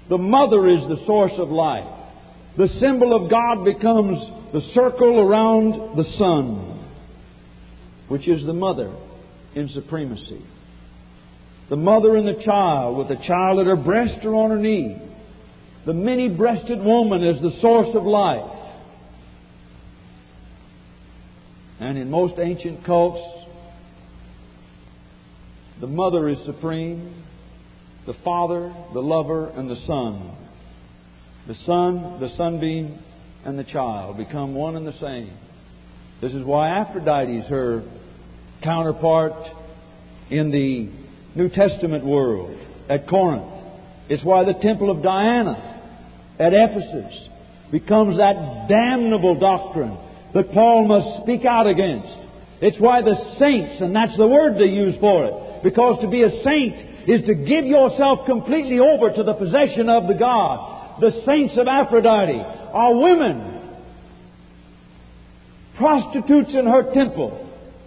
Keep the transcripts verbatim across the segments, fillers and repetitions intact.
The mother is the source of life. The symbol of God becomes the circle around the Son, which is the mother in supremacy. The mother and the child, with the child at her breast or on her knee. The many-breasted woman is the source of life. And in most ancient cults, the mother is supreme, the father, the lover, and the son. The son, the sunbeam, and the child become one and the same. This is why Aphrodite is her counterpart in the New Testament world at Corinth. It's why the temple of Diana at Ephesus becomes that damnable doctrine that Paul must speak out against. It's why the saints, and that's the word they use for it, because to be a saint is to give yourself completely over to the possession of the God. The saints of Aphrodite are women, prostitutes in her temple,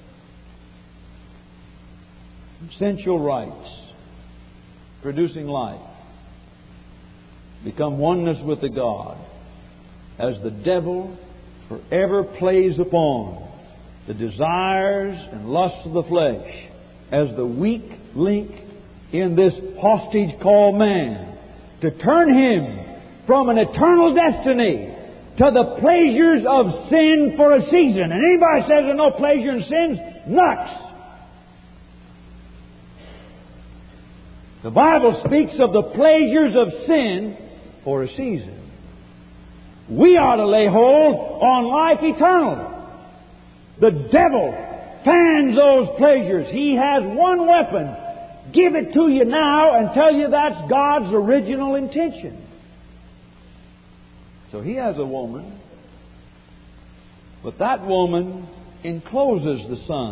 sensual rites, producing life, become oneness with the God as the devil forever plays upon the desires and lusts of the flesh as the weak link in this hostage called man, to turn him from an eternal destiny to the pleasures of sin for a season. And anybody says there's no pleasure in sin's nuts. The Bible speaks of the pleasures of sin for a season. We are to lay hold on life eternal. The devil fans those pleasures. He has one weapon. Give it to you now and tell you that's God's original intention. So he has a woman, but that woman encloses the Son.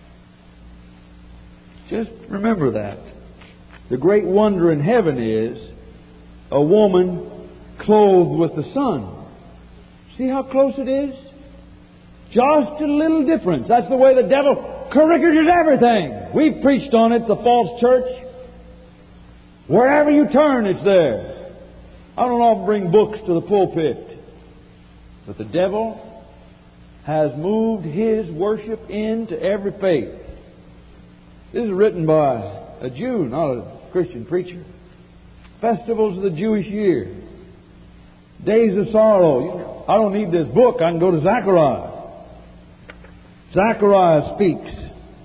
Just remember that. The great wonder in heaven is a woman clothed with the Son. See how close it is? Just a little difference. That's the way the devil caricatures everything. We've preached on it, the false church. Wherever you turn, it's there. I don't often bring books to the pulpit, but the devil has moved his worship into every faith. This is written by a Jew, not a Christian preacher. Festivals of the Jewish year. Days of sorrow. I don't need this book. I can go to Zechariah. Zechariah speaks.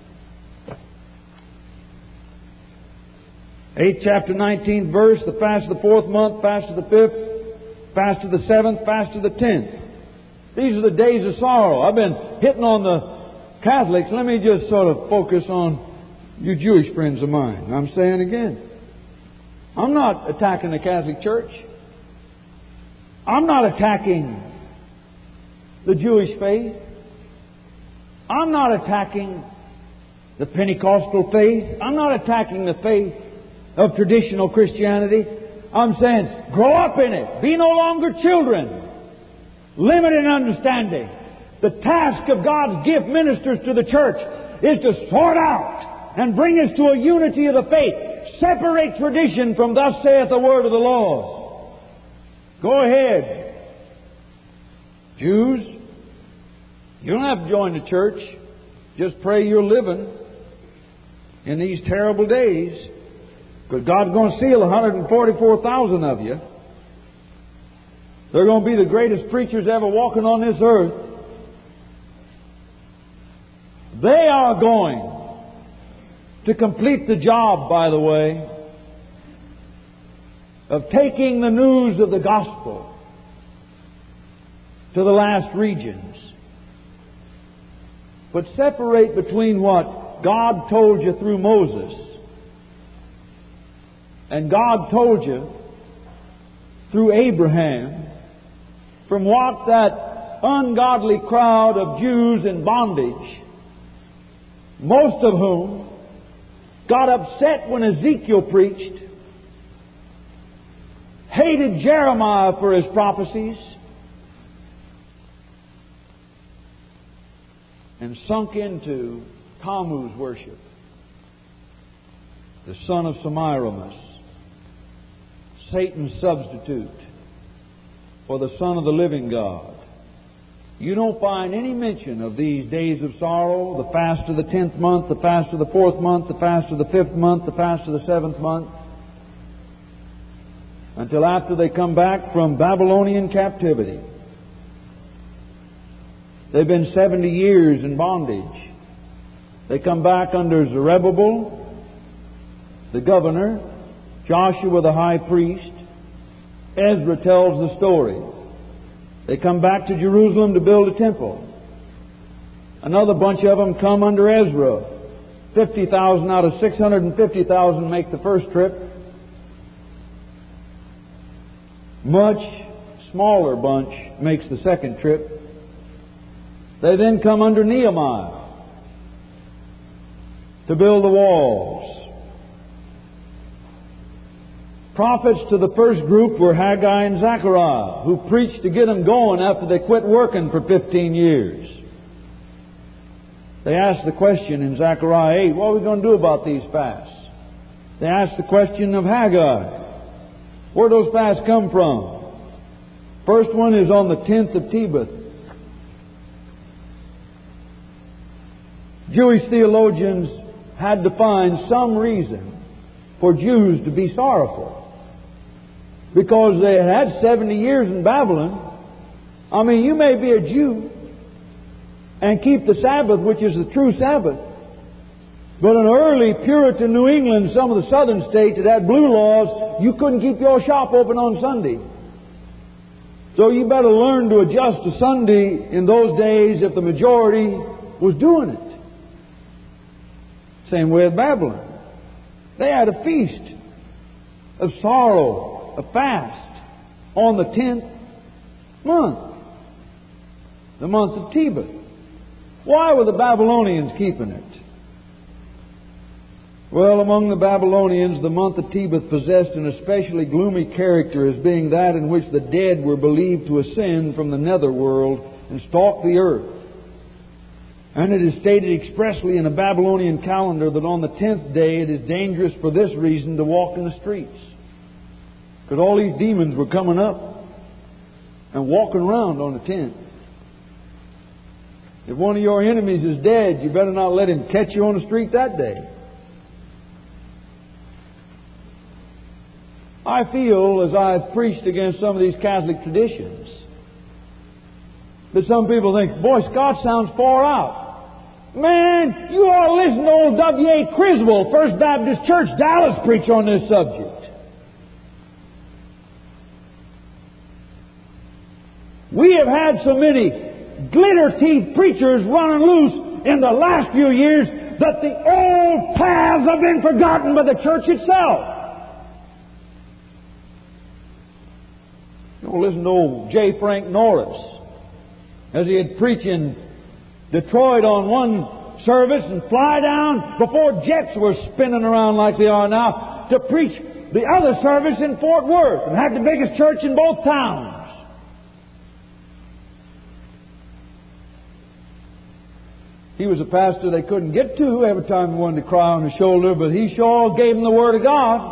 eighth chapter, nineteenth verse. The fast of the fourth month, fast of the fifth, fast of the seventh, fast of the tenth. These are the days of sorrow. I've been hitting on the Catholics. Let me just sort of focus on you Jewish friends of mine. I'm saying again, I'm not attacking the Catholic Church. I'm not attacking the Jewish faith. I'm not attacking the Pentecostal faith. I'm not attacking the faith of traditional Christianity. I'm saying, grow up in it. Be no longer children. Limited in understanding. The task of God's gift ministers to the church is to sort out and bring us to a unity of the faith. Separate tradition from thus saith the word of the Lord. Go ahead. Jews, you don't have to join the church. Just pray you're living in these terrible days. Because God's going to seal one hundred forty-four thousand of you. They're going to be the greatest preachers ever walking on this earth. They are going to complete the job, by the way, of taking the news of the gospel to the last regions. But separate between what God told you through Moses and God told you through Abraham from what that ungodly crowd of Jews in bondage, most of whom got upset when Ezekiel preached, hated Jeremiah for his prophecies, and sunk into Tammuz worship, the son of Semiramis, Satan's substitute for the Son of the living God. You don't find any mention of these days of sorrow, the fast of the tenth month, the fast of the fourth month, the fast of the fifth month, the fast of the seventh month, until after they come back from Babylonian captivity. They've been seventy years in bondage. They come back under Zerubbabel, the governor, Joshua the high priest. Ezra tells the story. They come back to Jerusalem to build a temple. Another bunch of them come under Ezra. fifty thousand out of six hundred fifty thousand make the first trip. Much smaller bunch makes the second trip. They then come under Nehemiah to build the walls. Prophets to the first group were Haggai and Zechariah, who preached to get them going after they quit working for fifteen years. They asked the question in Zechariah eight, what are we going to do about these fasts? They asked the question of Haggai, where do those fasts come from? First one is on the tenth of Tebeth. Jewish theologians had to find some reason for Jews to be sorrowful, because they had seventy years in Babylon. I mean, you may be a Jew and keep the Sabbath, which is the true Sabbath, but in early Puritan New England, some of the southern states that had blue laws, you couldn't keep your shop open on Sunday. So you better learn to adjust to Sunday in those days if the majority was doing it. Same way with Babylon. They had a feast of sorrow, a fast, on the tenth month, the month of Tebeth. Why were the Babylonians keeping it? Well, among the Babylonians, the month of Tebeth possessed an especially gloomy character as being that in which the dead were believed to ascend from the netherworld and stalk the earth. And it is stated expressly in a Babylonian calendar that on the tenth day it is dangerous for this reason to walk in the streets. Because all these demons were coming up and walking around on the tenth. If one of your enemies is dead, you better not let him catch you on the street that day. I feel, as I've preached against some of these Catholic traditions, that some people think, boy, Scott sounds far out. Man, you ought to listen to old W A Criswell, First Baptist Church, Dallas, preach on this subject. We have had so many glitter-teeth preachers running loose in the last few years that the old paths have been forgotten by the church itself. You know, listen to old J. Frank Norris as he had preached in Detroit on one service and fly down before jets were spinning around like they are now to preach the other service in Fort Worth and had the biggest church in both towns. He was a pastor they couldn't get to every time he wanted to cry on his shoulder, but he sure gave them the Word of God.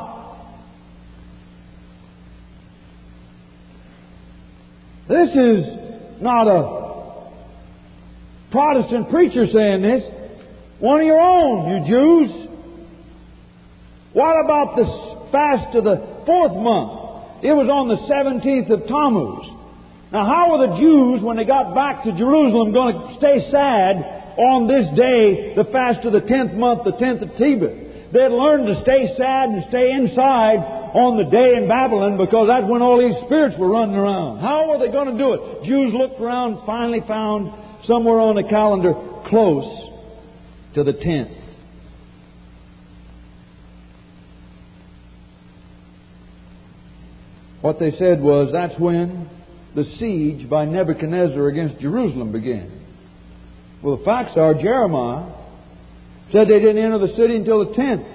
This is not a Protestant preacher saying this. One of your own, you Jews. What about the fast of the fourth month? It was on the seventeenth of Tammuz. Now, how were the Jews, when they got back to Jerusalem, going to stay sad on this day, the fast of the tenth month, the tenth of Tebeth? They had learned to stay sad and stay inside on the day in Babylon because that's when all these spirits were running around. How were they going to do it? Jews looked around, finally found somewhere on the calendar close to the tenth. What they said was that's when the siege by Nebuchadnezzar against Jerusalem began. Well, the facts are Jeremiah said they didn't enter the city until the tenth.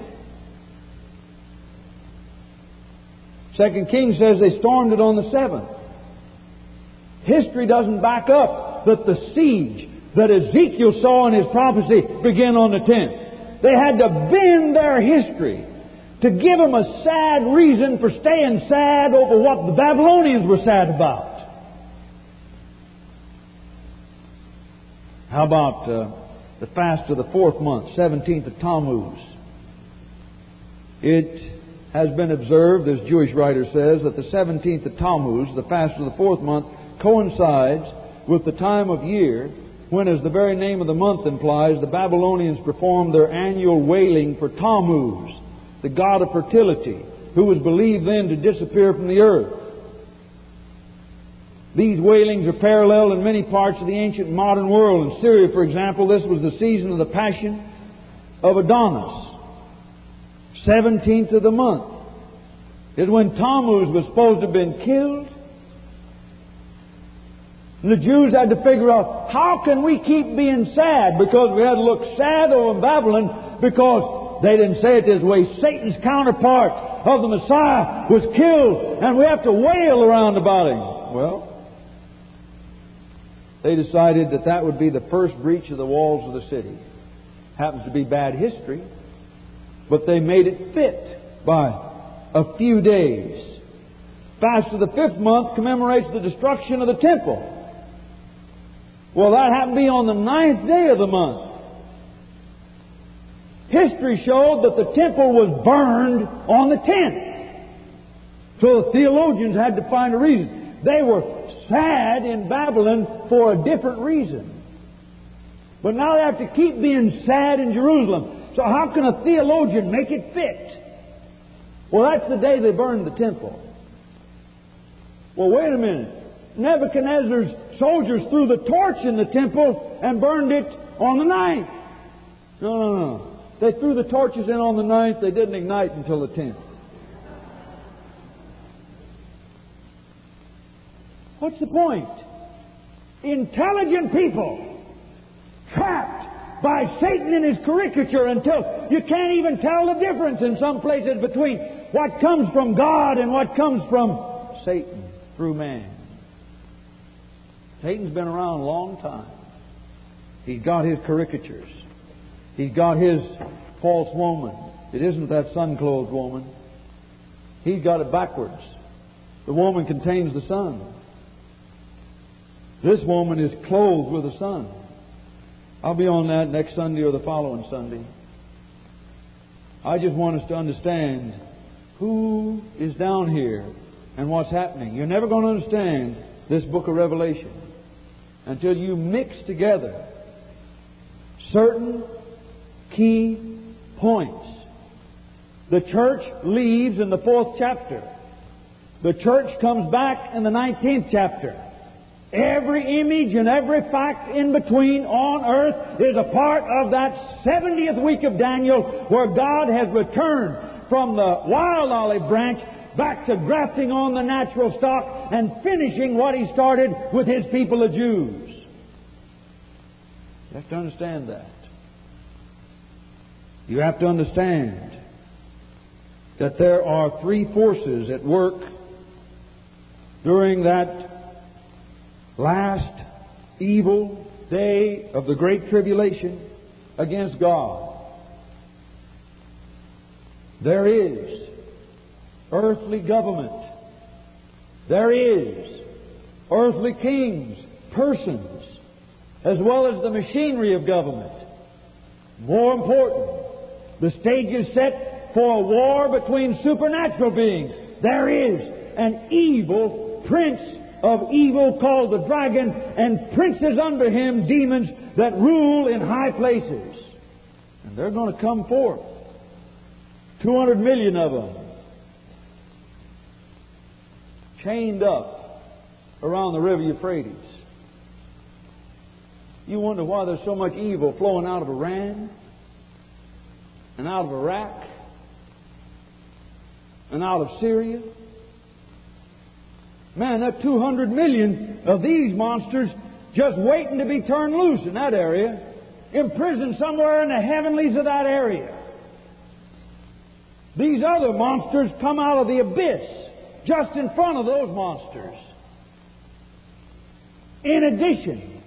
Second Kings says they stormed it on the seventh. History doesn't back up that the siege that Ezekiel saw in his prophecy began on the tenth. They had to bend their history to give them a sad reason for staying sad over what the Babylonians were sad about. How about uh, the fast of the fourth month, seventeenth of Tammuz? It has been observed, as Jewish writer says, that the seventeenth of Tammuz, the fast of the fourth month, coincides with the time of year when, as the very name of the month implies, the Babylonians performed their annual wailing for Tammuz, the god of fertility, who was believed then to disappear from the earth. These wailings are parallel in many parts of the ancient modern world. In Syria, for example, this was the season of the passion of Adonis. seventeenth of the month is when Tammuz was supposed to have been killed. And the Jews had to figure out, how can we keep being sad? Because we had to look sad over Babylon, because they didn't say it this way. Satan's counterpart of the Messiah was killed, and we have to wail around about him. Well, they decided that that would be the first breach of the walls of the city. Happens to be bad history, but they made it fit by a few days. Fast of the fifth month commemorates the destruction of the temple. Well, that happened to be on the ninth day of the month. History showed that the temple was burned on the tenth. So the theologians had to find a reason. They were sad in Babylon for a different reason. But now they have to keep being sad in Jerusalem. So how can a theologian make it fit? Well, that's the day they burned the temple. Well, wait a minute. Nebuchadnezzar's soldiers threw the torch in the temple and burned it on the ninth. No, no, no. They threw the torches in on the ninth. They didn't ignite until the tenth. What's the point? Intelligent people trapped by Satan in his caricature until you can't even tell the difference in some places between what comes from God and what comes from Satan through man. Satan's been around a long time. He's got his caricatures. He's got his false woman. It isn't that sun-clothed woman. He's got it backwards. The woman contains the sun. This woman is clothed with the sun. I'll be on that next Sunday or the following Sunday. I just want us to understand who is down here and what's happening. You're never going to understand this book of Revelation until you mix together certain key points. The church leaves in the fourth chapter. The church comes back in the nineteenth chapter. Every image and every fact in between on earth is a part of that seventieth week of Daniel, where God has returned from the wild olive branch back to grafting on the natural stock and finishing what He started with His people, the Jews. You have to understand that. You have to understand that there are three forces at work during that last evil day of the Great Tribulation against God. There is earthly government. There is earthly kings, persons, as well as the machinery of government. More important, the stage is set for a war between supernatural beings. There is an evil prince of evil called the dragon, and princes under him, demons that rule in high places. And they're going to come forth. two hundred million of them. Chained up around the river Euphrates. You wonder why there's so much evil flowing out of Iran and out of Iraq and out of Syria. Man, that two hundred million of these monsters just waiting to be turned loose in that area, imprisoned somewhere in the heavenlies of that area. These other monsters come out of the abyss just in front of those monsters. In addition,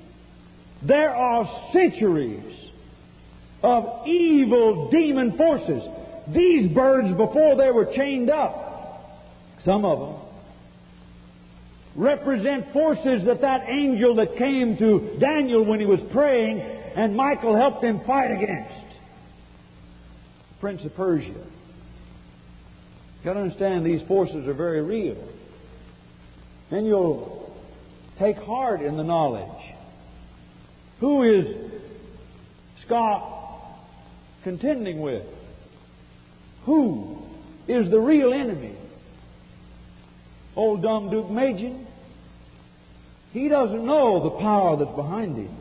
there are centuries of evil demon forces these birds, before they were chained up, some of them, represent forces that that angel that came to Daniel when he was praying and Michael helped him fight against. Prince of Persia. You've got to understand these forces are very real. And you'll take heart in the knowledge. Who is Scott contending with? Who is the real enemy? Old dumb Duke Machen? He doesn't know the power that's behind him.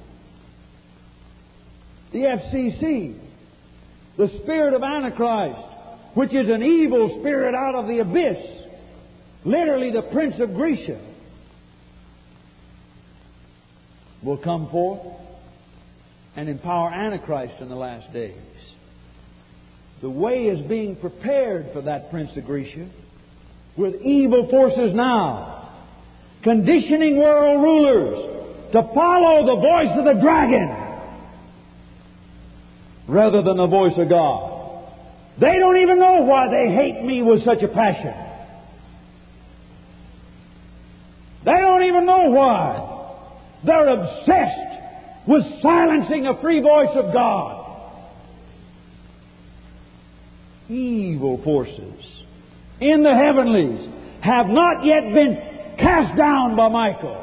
The F C C, the spirit of Antichrist, which is an evil spirit out of the abyss, literally the Prince of Grecia, will come forth and empower Antichrist in the last days. The way is being prepared for that Prince of Grecia with evil forces now, conditioning world rulers to follow the voice of the dragon rather than the voice of God. They don't even know why they hate me with such a passion. They don't even know why. They're obsessed with silencing a free voice of God. Evil forces in the heavenlies have not yet been cast down by Michael.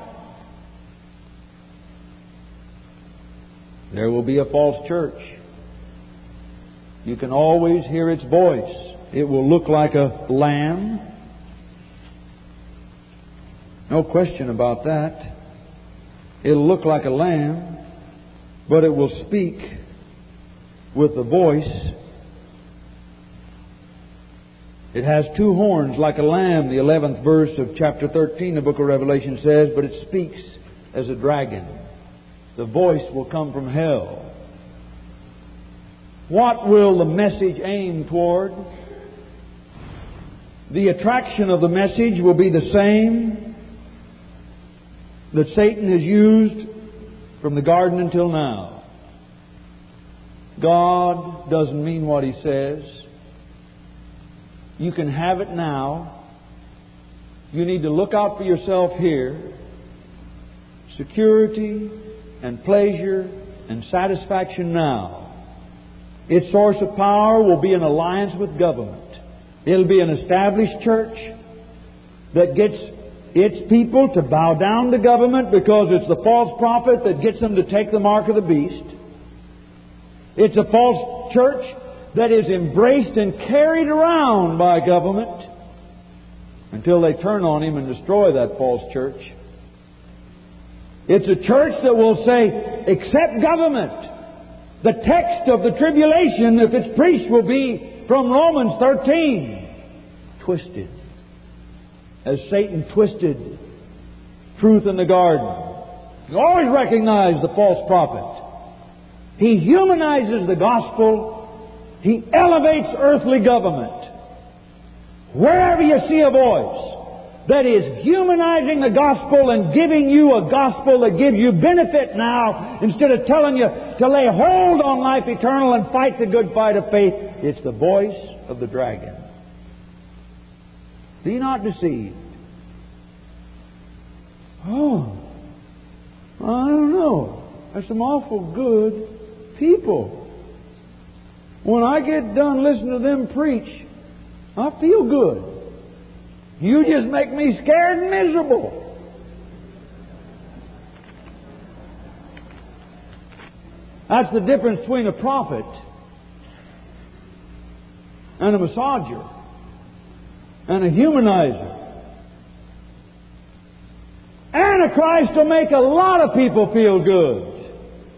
There will be a false church. You can always hear its voice. It will look like a lamb. No question about that. It'll look like a lamb, but it will speak with the voice. It has two horns like a lamb, the eleventh verse of chapter thirteen, the book of Revelation says, but it speaks as a dragon. The voice will come from hell. What will the message aim toward? The attraction of the message will be the same that Satan has used from the garden until now. God doesn't mean what He says. You can have it now. You need to look out for yourself here. Security and pleasure and satisfaction now. Its source of power will be an alliance with government. It'll be an established church that gets its people to bow down to government because it's the false prophet that gets them to take the mark of the beast. It's a false church that is embraced and carried around by government until they turn on Him and destroy that false church. It's a church that will say, accept government. The text of the tribulation, if it's preached, will be from Romans thirteen. Twisted. As Satan twisted truth in the garden. You always recognize the false prophet. He humanizes the gospel. He elevates earthly government. Wherever you see a voice that is humanizing the gospel and giving you a gospel that gives you benefit now instead of telling you to lay hold on life eternal and fight the good fight of faith, it's the voice of the dragon. Be not deceived. Oh, I don't know. There's some awful good people. When I get done listening to them preach, I feel good. You just make me scared and miserable. That's the difference between a prophet and a massager and a humanizer. Antichrist will make a lot of people feel good.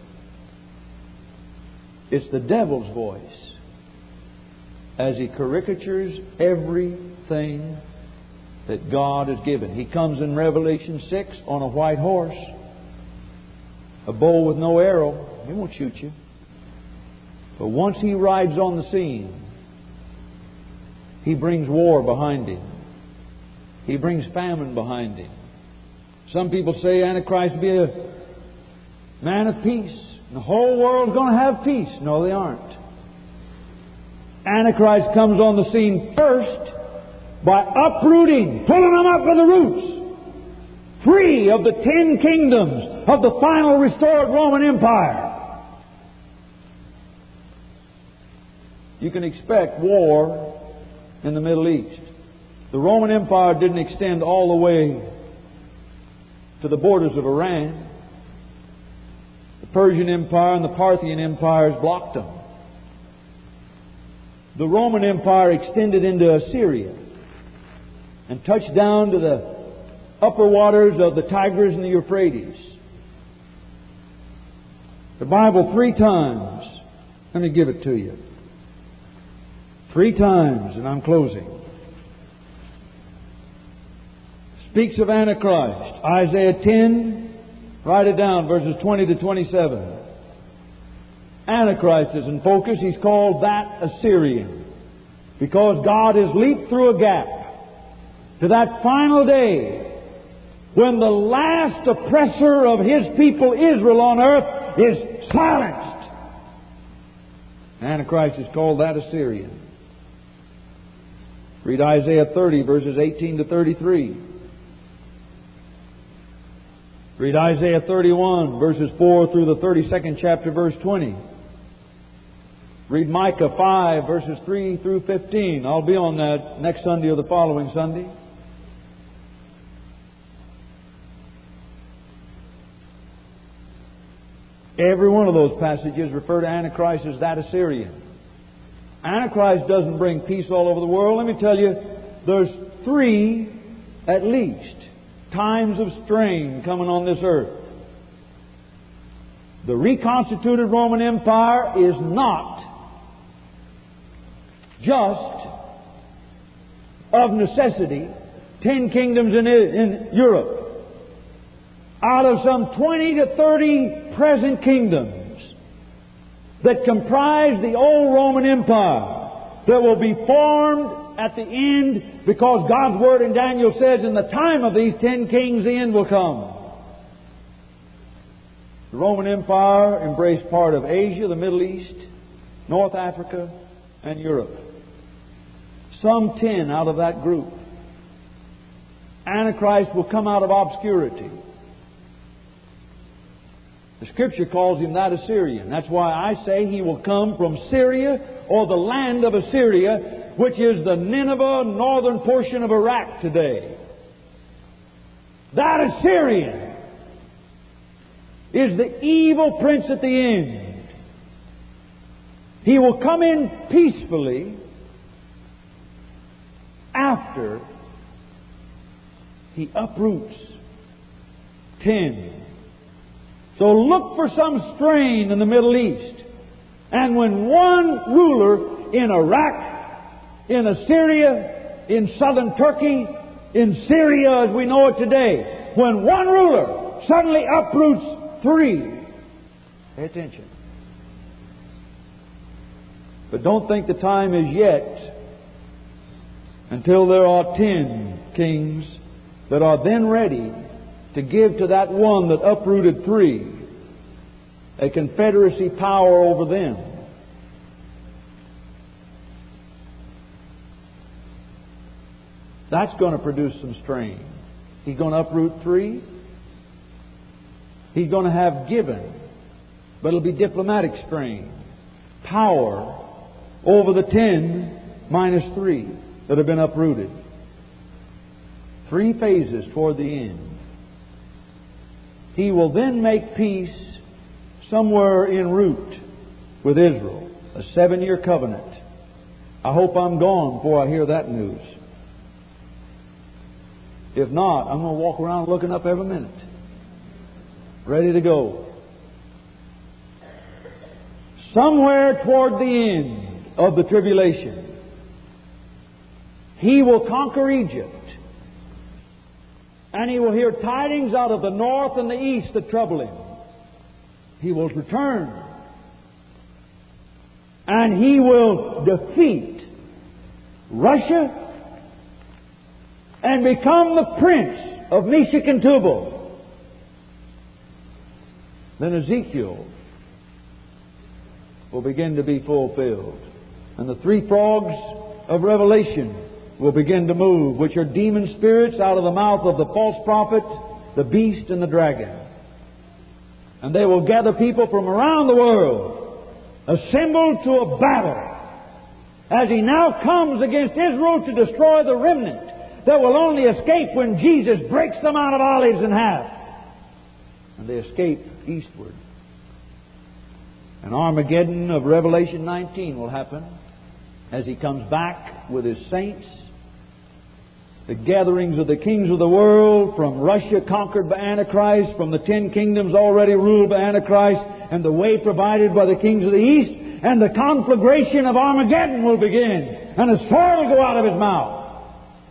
It's the devil's voice as he caricatures everything that God has given. He comes in Revelation six on a white horse, a bow with no arrow. He won't shoot you. But once he rides on the scene, he brings war behind him. He brings famine behind him. Some people say Antichrist will be a man of peace. The whole world's going to have peace. No, they aren't. Antichrist comes on the scene first by uprooting, pulling them up by the roots, free of the ten kingdoms of the final restored Roman Empire. You can expect war in the Middle East. The Roman Empire didn't extend all the way to the borders of Iran. The Persian Empire and the Parthian empires blocked them. The Roman Empire extended into Assyria and touched down to the upper waters of the Tigris and the Euphrates. The Bible three times, let me give it to you. Three times, and I'm closing, speaks of Antichrist. Isaiah ten, write it down, verses twenty to twenty-seven. Antichrist is in focus. He's called that Assyrian because God has leaped through a gap to that final day when the last oppressor of His people, Israel, on earth is silenced. Antichrist is called that Assyrian. Read Isaiah thirty, verses eighteen to thirty-three. Read Isaiah thirty-one, verses four through the thirty-second chapter, verse twenty. Read Micah five, verses three through fifteen. I'll be on that next Sunday or the following Sunday. Every one of those passages refer to Antichrist as that Assyrian. Antichrist doesn't bring peace all over the world. Let me tell you, there's three, at least, times of strain coming on this earth. The reconstituted Roman Empire is not just of necessity ten kingdoms in, in Europe. Out of some twenty to thirty present kingdoms that comprise the old Roman Empire, that will be formed at the end, because God's Word in Daniel says, in the time of these ten kings, the end will come. The Roman Empire embraced part of Asia, the Middle East, North Africa, and Europe. Some ten out of that group. Antichrist will come out of obscurity. The Scripture calls him that Assyrian. That's why I say he will come from Syria, or the land of Assyria, which is the Nineveh, northern portion of Iraq today. That Assyrian is the evil prince at the end. He will come in peacefully after he uproots ten. So look for some strain in the Middle East. And when one ruler in Iraq, in Assyria, in southern Turkey, in Syria as we know it today, when one ruler suddenly uproots three, pay attention. But don't think the time is yet until there are ten kings that are then ready to give to that one that uprooted three a confederacy power over them. That's going to produce some strain. He's going to uproot three. He's going to have given, but it'll be diplomatic strain, power over the ten minus three that have been uprooted. Three phases toward the end. He will then make peace somewhere en route with Israel, a seven-year covenant. I hope I'm gone before I hear that news. If not, I'm going to walk around looking up every minute, ready to go. Somewhere toward the end of the tribulation, he will conquer Egypt. And he will hear tidings out of the north and the east that trouble him. He will return. And he will defeat Russia and become the prince of Meshech and Tubal. Then Ezekiel will begin to be fulfilled. And the three frogs of Revelation will begin to move, which are demon spirits out of the mouth of the false prophet, the beast, and the dragon. And they will gather people from around the world, assembled to a battle, as He now comes against Israel to destroy the remnant that will only escape when Jesus breaks the Mount of Olives in half. And they escape eastward. And Armageddon of Revelation nineteen will happen as He comes back with His saints. The gatherings of the kings of the world, from Russia conquered by Antichrist, from the ten kingdoms already ruled by Antichrist, and the way provided by the kings of the east, and the conflagration of Armageddon will begin, and a sword will go out of His mouth.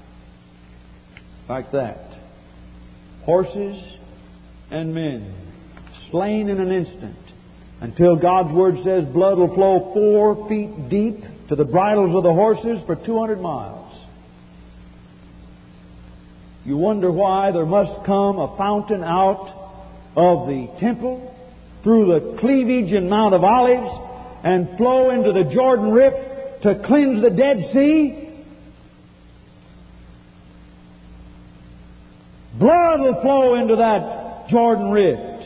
Like that. Horses and men slain in an instant, until God's Word says blood will flow four feet deep to the bridles of the horses for two hundred miles. You wonder why there must come a fountain out of the temple through the cleavage in Mount of Olives and flow into the Jordan Rift to cleanse the Dead Sea. Blood will flow into that Jordan Rift.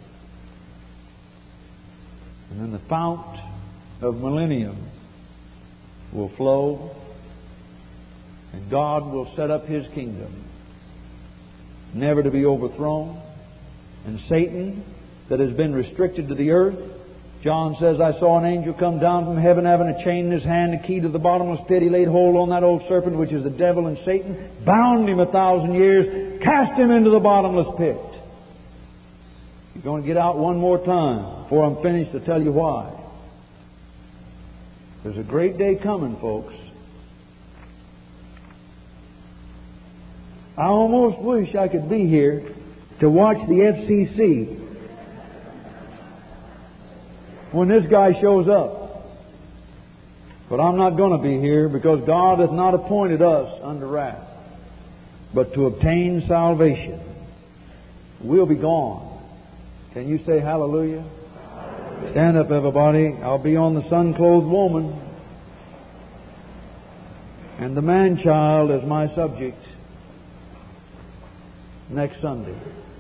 And then the fount of millennium will flow, and God will set up His kingdom, never to be overthrown. And Satan, that has been restricted to the earth, John says, I saw an angel come down from heaven having a chain in his hand, a key to the bottomless pit. He laid hold on that old serpent, which is the devil and Satan, bound him a thousand years, cast him into the bottomless pit. You're going to get out one more time before I'm finished to tell you why. There's a great day coming, folks. I almost wish I could be here to watch the F C C when this guy shows up. But I'm not going to be here, because God hath not appointed us unto wrath, but to obtain salvation. We'll be gone. Can you say hallelujah? Hallelujah. Stand up, everybody. I'll be on the sun-clothed woman. And the man-child as my subject next Sunday.